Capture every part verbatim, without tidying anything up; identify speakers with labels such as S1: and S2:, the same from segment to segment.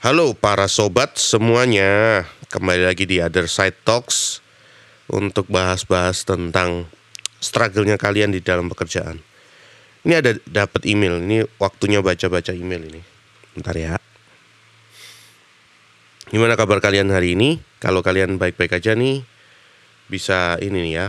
S1: Halo para sobat semuanya, kembali lagi di Other Side Talks untuk bahas-bahas tentang struggle-nya kalian di dalam pekerjaan. Ini ada dapat email, ini waktunya baca-baca email ini. Bentar ya. Gimana kabar kalian hari ini? Kalau kalian baik-baik aja nih, bisa ini nih ya.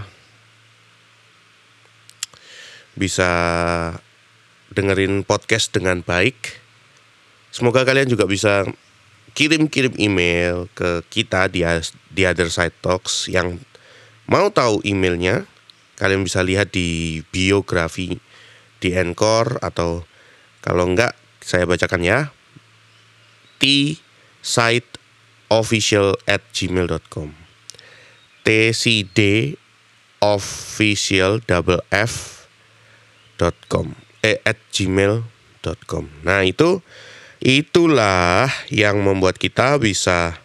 S1: Bisa dengerin podcast dengan baik. Semoga kalian juga bisa kirim-kirim email ke kita di, di Other Side Talks. Yang mau tahu emailnya, kalian bisa lihat di biografi di Anchor, atau kalau enggak saya bacakan ya, t side official at gmail dot com. T C D official double f dot com eh at gmail dot com. Nah, itu itulah yang membuat kita bisa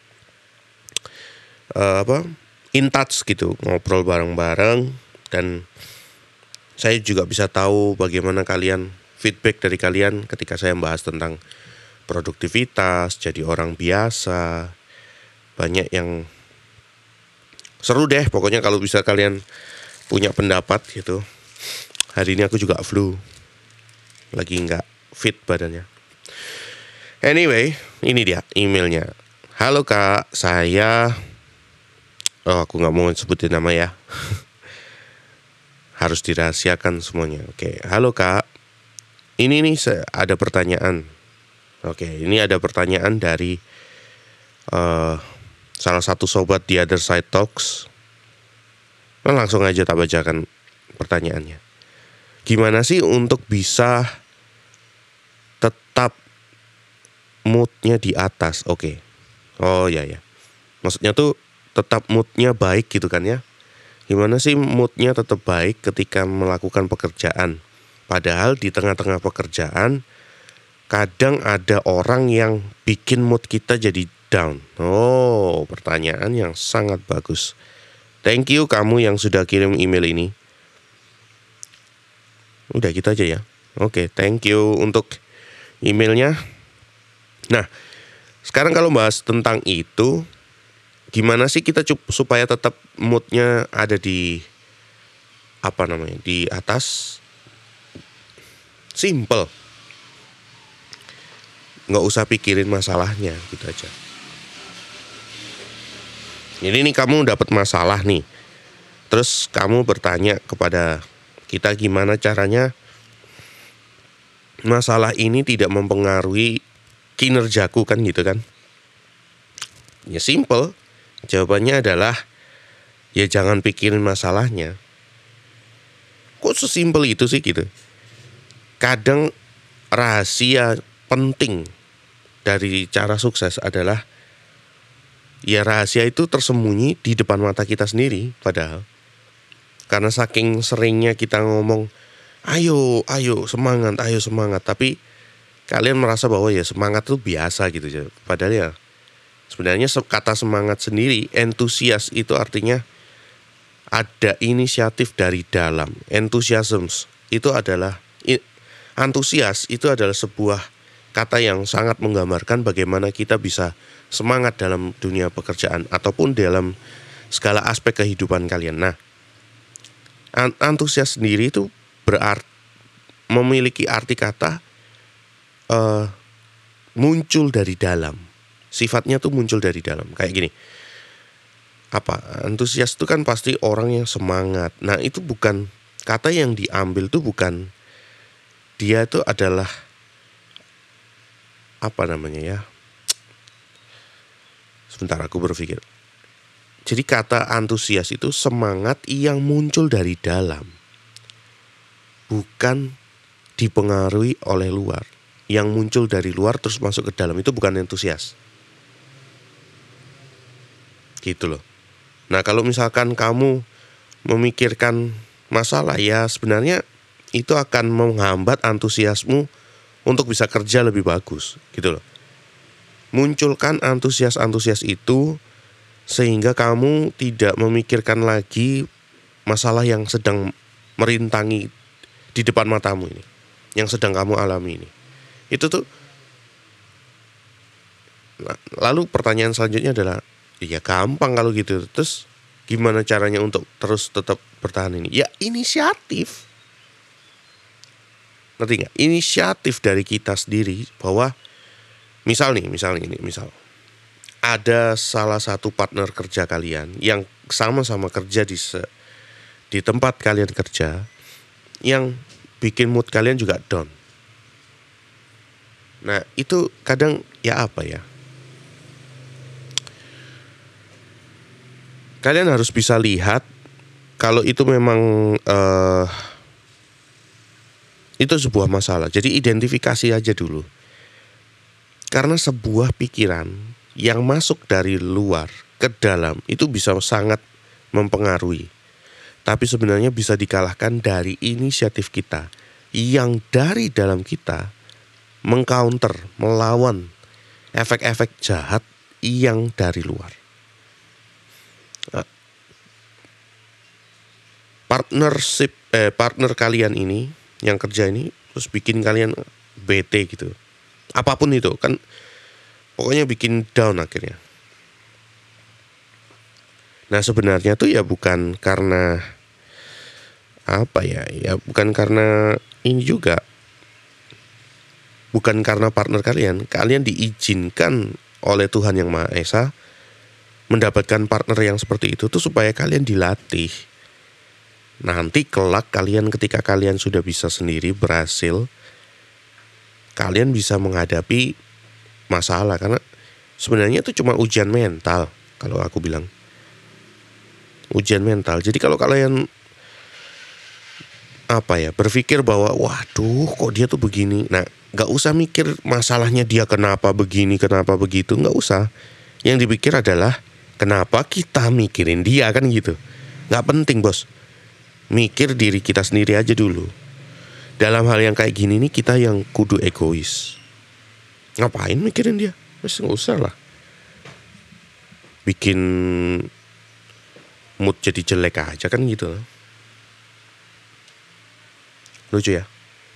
S1: uh, apa? in touch gitu, ngobrol bareng-bareng, dan saya juga bisa tahu bagaimana kalian, feedback dari kalian ketika saya membahas tentang produktivitas, jadi orang biasa. Banyak yang seru deh, pokoknya kalau bisa kalian punya pendapat gitu. Hari ini aku juga flu, lagi nggak fit badannya. Anyway, ini dia emailnya. Halo kak, saya, oh aku nggak mau sebutin nama ya. Harus dirahasiakan semuanya. Oke, halo kak. Ini nih ada pertanyaan. Oke, ini ada pertanyaan dari uh, salah satu sobat di Other Side Talks. Nah, langsung aja tak bacakan pertanyaannya. Gimana sih untuk bisa tetap moodnya di atas? Oke. Oh ya ya. Maksudnya tuh tetap moodnya baik gitu kan ya. Gimana sih moodnya tetap baik ketika melakukan pekerjaan? Padahal di tengah-tengah pekerjaan kadang ada orang yang bikin mood kita jadi down. Oh, pertanyaan yang sangat bagus. Thank you kamu yang sudah kirim email ini. Udah gitu aja ya. Oke, thank you untuk emailnya. Nah, sekarang kalau bahas tentang itu, gimana sih kita cup, supaya tetap moodnya ada di apa namanya, di atas? Simple, nggak usah pikirin masalahnya, gitu aja. Jadi nih kamu dapat masalah nih, terus kamu bertanya kepada kita gimana caranya masalah ini tidak mempengaruhi kinerjaku kan gitu kan? Ya simple. Jawabannya adalah ya jangan pikirin masalahnya. Kok sesimpel itu sih gitu? Kadang rahasia penting dari cara sukses adalah ya rahasia itu tersembunyi di depan mata kita sendiri. Padahal karena saking seringnya kita ngomong ayo, ayo semangat, ayo semangat, tapi kalian merasa bahwa ya semangat itu biasa gitu. Padahal ya sebenarnya kata semangat sendiri, entusias itu artinya ada inisiatif dari dalam. Enthusiasm itu adalah, antusias itu adalah sebuah kata yang sangat menggambarkan bagaimana kita bisa semangat dalam dunia pekerjaan ataupun dalam segala aspek kehidupan kalian. Nah, antusias sendiri itu berarti memiliki arti kata uh, muncul dari dalam. Sifatnya tuh muncul dari dalam. Kayak gini. Apa? Antusias itu kan pasti orang yang semangat. Nah, itu bukan kata yang diambil tuh bukan, dia itu adalah apa namanya ya? Sebentar aku berpikir. Jadi kata antusias itu semangat yang muncul dari dalam, bukan dipengaruhi oleh luar. Yang muncul dari luar terus masuk ke dalam itu bukan entusias. Gitu loh. Nah, kalau misalkan kamu memikirkan masalah, ya sebenarnya itu akan menghambat antusiasmu untuk bisa kerja lebih bagus, gitu loh. Munculkan antusias-antusias itu sehingga kamu tidak memikirkan lagi masalah yang sedang merintangi di depan matamu ini, yang sedang kamu alami ini. Itu tuh Nah, lalu pertanyaan selanjutnya adalah, ya gampang kalau gitu. Terus gimana caranya untuk terus tetap bertahan ini? Ya inisiatif. Ngerti nggak? Inisiatif dari kita sendiri bahwa misal nih, misal ini, misal ada salah satu partner kerja kalian yang sama-sama kerja di se, di tempat kalian kerja yang bikin mood kalian juga down. Nah, itu kadang ya apa ya? Kalian harus bisa lihat kalau itu memang uh, itu sebuah masalah. Jadi identifikasi aja dulu. Karena sebuah pikiran yang masuk dari luar ke dalam itu bisa sangat mempengaruhi. Tapi sebenarnya bisa dikalahkan dari inisiatif kita yang dari dalam kita mengcounter, melawan efek-efek jahat yang dari luar. Partnership, eh, partner kalian ini yang kerja ini terus bikin kalian bete gitu. Apapun itu kan, pokoknya bikin down akhirnya. Nah sebenarnya tuh ya bukan karena apa ya, ya bukan karena ini juga. Bukan karena partner kalian, kalian diizinkan oleh Tuhan Yang Maha Esa mendapatkan partner yang seperti itu tuh supaya kalian dilatih. Nanti kelak kalian ketika kalian sudah bisa sendiri berhasil, kalian bisa menghadapi masalah. Karena sebenarnya itu cuma ujian mental kalau aku bilang. Ujian mental. Jadi kalau kalian apa ya, berpikir bahwa waduh kok dia tuh begini, nah gak usah mikir masalahnya dia kenapa begini, kenapa begitu, gak usah. Yang dipikir adalah kenapa kita mikirin dia, kan gitu. Gak penting bos, mikir diri kita sendiri aja dulu. Dalam hal yang kayak gini nih kita yang kudu egois. Ngapain mikirin dia, wes gak usah lah. Bikin mood jadi jelek aja kan gitu. Lucu ya.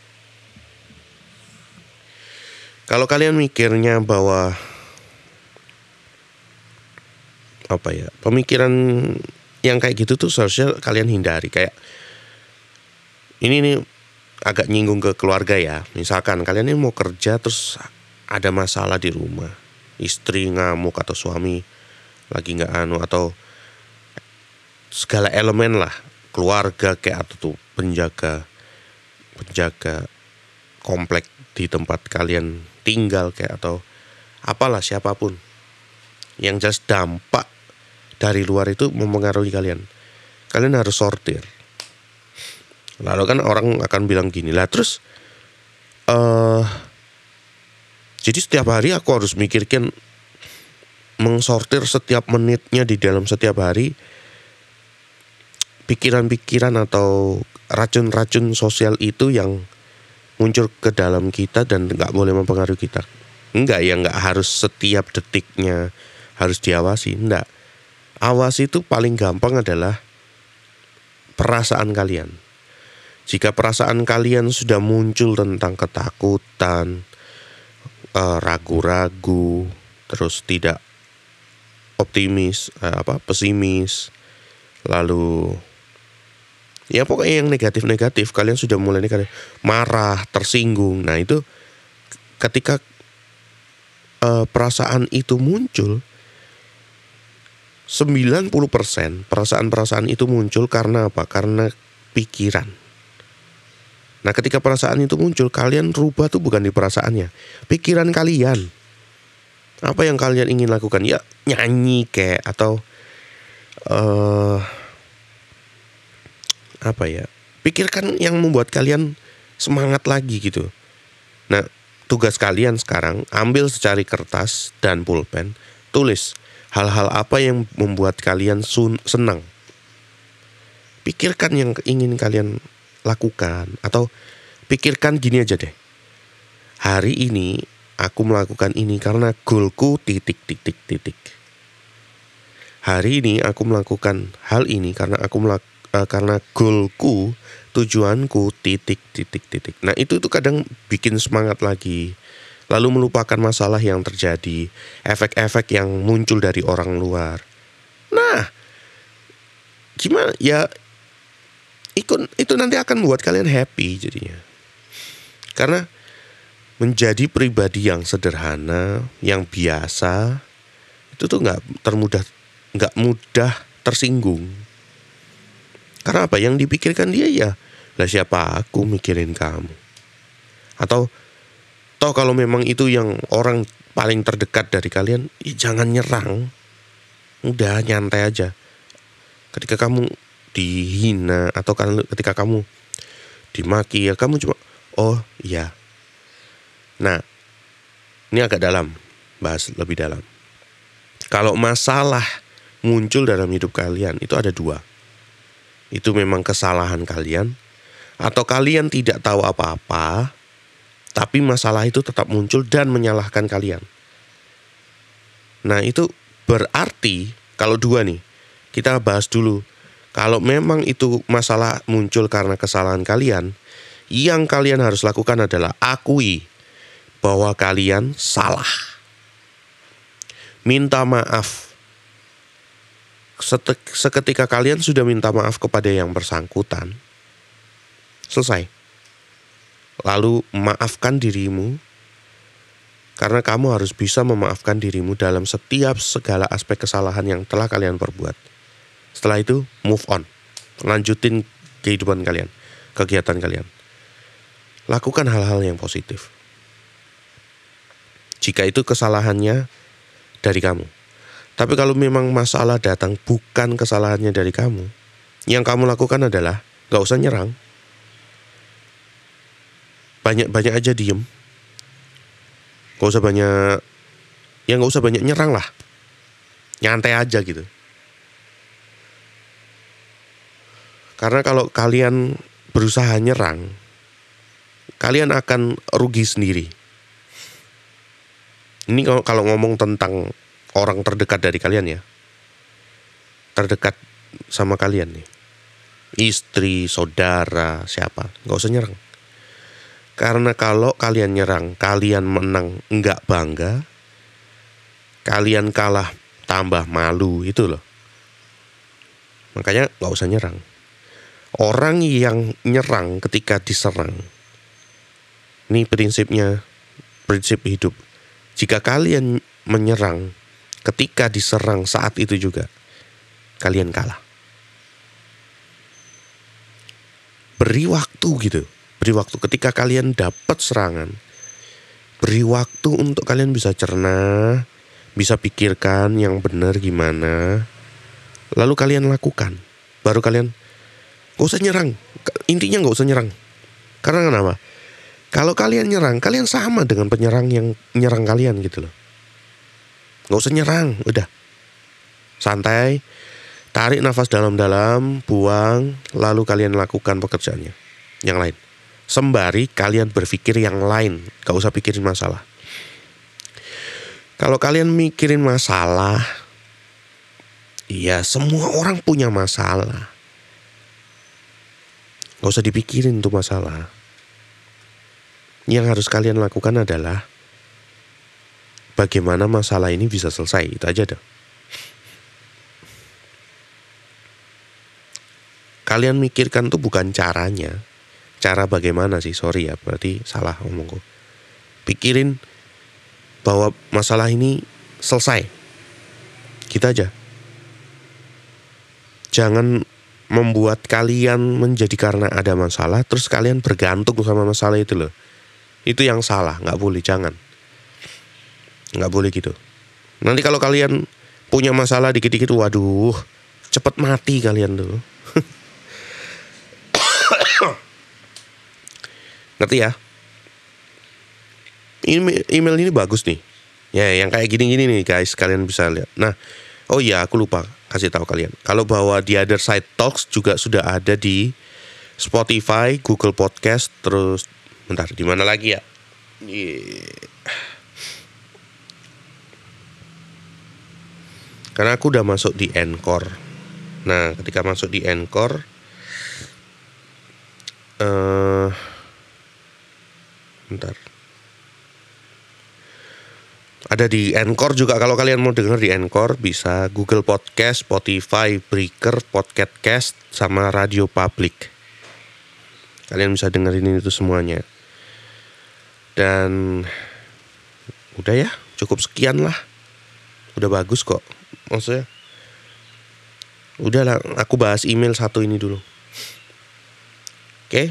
S1: Kalau kalian mikirnya bahwa apa ya, pemikiran yang kayak gitu tuh seharusnya kalian hindari. Kayak ini nih agak nyinggung ke keluarga ya. Misalkan kalian ini mau kerja terus ada masalah di rumah, istri ngamuk atau suami lagi nggak anu, atau segala elemen lah, keluarga kayak atau tuh penjaga penjaga komplek di tempat kalian tinggal kayak atau apalah siapapun, yang jelas dampak dari luar itu mempengaruhi kalian. Kalian harus sortir. Lalu kan orang akan bilang gini lah, terus uh, jadi setiap hari aku harus mikirkan mengsortir setiap menitnya di dalam setiap hari pikiran-pikiran atau racun-racun sosial itu yang muncul ke dalam kita dan nggak boleh mempengaruhi kita. Enggak ya, nggak harus setiap detiknya harus diawasi, enggak. Awasi itu paling gampang adalah perasaan kalian. Jika perasaan kalian sudah muncul tentang ketakutan, eh, ragu-ragu, terus tidak optimis, eh, apa pesimis, lalu ya pokoknya yang negatif-negatif, kalian sudah mulai negatif, marah, tersinggung. Nah itu ketika uh, perasaan itu muncul, sembilan puluh persen perasaan-perasaan itu muncul karena apa? Karena pikiran. Nah ketika perasaan itu muncul, kalian rubah tuh bukan di perasaannya, pikiran kalian. Apa yang kalian ingin lakukan? Ya nyanyi kayak atau uh, apa ya, pikirkan yang membuat kalian semangat lagi gitu. Nah tugas kalian sekarang, ambil secari kertas dan pulpen, tulis hal-hal apa yang membuat kalian sun- senang. Pikirkan yang ingin kalian lakukan, atau pikirkan gini aja deh, hari ini aku melakukan ini karena goalku titik titik titik. Hari ini aku melakukan hal ini karena aku melakukan Uh, karena goalku, tujuanku titik titik titik. Nah itu tuh kadang bikin semangat lagi. lalu melupakan masalah yang terjadi, efek-efek yang muncul dari orang luar. Nah, gimana ya, ikut itu nanti akan membuat kalian happy jadinya. Karena menjadi pribadi yang sederhana, yang biasa, itu tuh nggak termudah, nggak mudah tersinggung. Karena apa? Yang dipikirkan dia ya, lah siapa aku mikirin kamu? Atau toh kalau memang itu yang orang paling terdekat dari kalian, ya jangan nyerang. Udah nyantai aja. Ketika kamu dihina atau ketika kamu dimaki, ya kamu cuma oh iya. Nah, ini agak dalam, bahas lebih dalam. Kalau masalah muncul dalam hidup kalian, itu ada dua. Itu memang kesalahan kalian, atau kalian tidak tahu apa-apa, tapi masalah itu tetap muncul dan menyalahkan kalian. Nah, itu berarti, kalau dua nih, kita bahas dulu. Kalau memang itu masalah muncul karena kesalahan kalian, yang kalian harus lakukan adalah akui bahwa kalian salah. Minta maaf. Seketika kalian sudah minta maaf kepada yang bersangkutan, selesai. Lalu maafkan dirimu, karena kamu harus bisa memaafkan dirimu dalam setiap segala aspek kesalahan yang telah kalian perbuat. Setelah itu, move on. Lanjutin kehidupan kalian, kegiatan kalian. Lakukan hal-hal yang positif. Jika itu kesalahannya dari kamu. Tapi kalau memang masalah datang bukan kesalahannya dari kamu, yang kamu lakukan adalah gak usah nyerang. Banyak-banyak aja diem. Gak usah banyak, ya gak usah banyak nyerang lah. Nyantai aja gitu. Karena kalau kalian berusaha nyerang, kalian akan rugi sendiri. Ini kalau, kalau ngomong tentang orang terdekat dari kalian ya. Terdekat sama kalian nih. Istri, saudara, siapa. Gak usah nyerang. Karena kalau kalian nyerang, kalian menang enggak bangga, kalian kalah tambah malu, itu loh. Makanya gak usah nyerang. Orang yang nyerang ketika diserang, ini prinsipnya, prinsip hidup. Jika kalian menyerang ketika diserang saat itu juga, kalian kalah. Beri waktu gitu. Beri waktu ketika kalian dapat serangan. Beri waktu untuk kalian bisa cerna, bisa pikirkan yang benar gimana. Lalu kalian lakukan. Baru kalian gak usah nyerang. Intinya gak usah nyerang. Karena kenapa? Kalau kalian nyerang, kalian sama dengan penyerang yang nyerang kalian gitu loh. Gak usah nyerang, udah. Santai. Tarik nafas dalam-dalam, buang, lalu kalian lakukan pekerjaannya. Yang lain. Sembari kalian berpikir yang lain, gak usah pikirin masalah. Kalau kalian mikirin masalah, ya semua orang punya masalah. Gak usah dipikirin tuh masalah. Yang harus kalian lakukan adalah bagaimana masalah ini bisa selesai, itu aja deh. Kalian mikirkan tuh bukan caranya. Cara bagaimana sih, sorry ya, berarti salah ngomongku. Pikirin bahwa masalah ini selesai. Gitu aja. Jangan membuat kalian menjadi karena ada masalah, terus kalian bergantung sama masalah itu loh. Itu yang salah, gak boleh, jangan. Gak boleh gitu. Nanti kalau kalian punya masalah dikit-dikit, waduh, cepet mati kalian tuh. Ngerti ya? Email, email ini bagus nih. Ya, yang kayak gini-gini nih guys, kalian bisa lihat. Nah, oh iya, aku lupa kasih tahu kalian. Kalau bahwa The Other Side Talks juga sudah ada di Spotify, Google Podcast, terus bentar, di mana lagi ya? Yeah. Karena aku udah masuk di Anchor. Nah, ketika masuk di Anchor, eh uh, bentar. Ada di Anchor juga, kalau kalian mau denger di Anchor bisa Google Podcast, Spotify, Breaker, Podcast Cast, sama Radio Public. Kalian bisa dengerin itu semuanya. Dan udah ya, cukup sekian lah. Udah bagus kok. Maksudnya udah lah, aku bahas email satu ini dulu. Oke.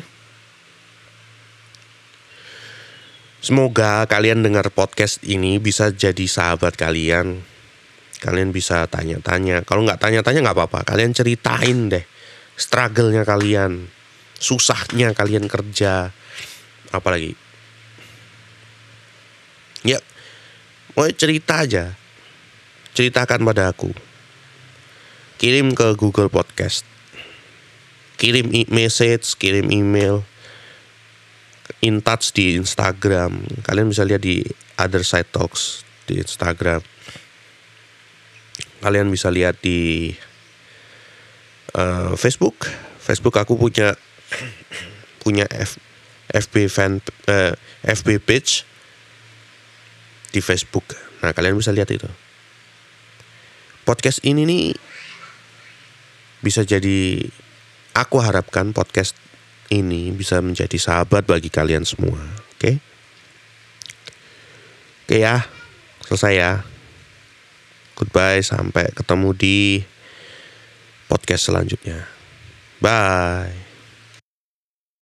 S1: Semoga kalian dengar podcast ini bisa jadi sahabat kalian. Kalian bisa tanya-tanya. Kalau nggak tanya-tanya nggak apa-apa. Kalian ceritain deh struggle-nya kalian, susahnya kalian kerja, apalagi. Ya, mau cerita aja. Ceritakan pada aku. Kirim ke Google Podcast. Kirim message, kirim email. In touch di Instagram. Kalian bisa lihat di Other Side Talks di Instagram. Kalian bisa lihat di uh, Facebook. Facebook aku punya punya F, FB fan uh, F B page di Facebook. Nah, kalian bisa lihat itu. Podcast ini nih bisa jadi, aku harapkan podcast ini bisa menjadi sahabat bagi kalian semua. Oke? Oke ya, selesai ya. Goodbye, sampai ketemu di podcast selanjutnya. Bye.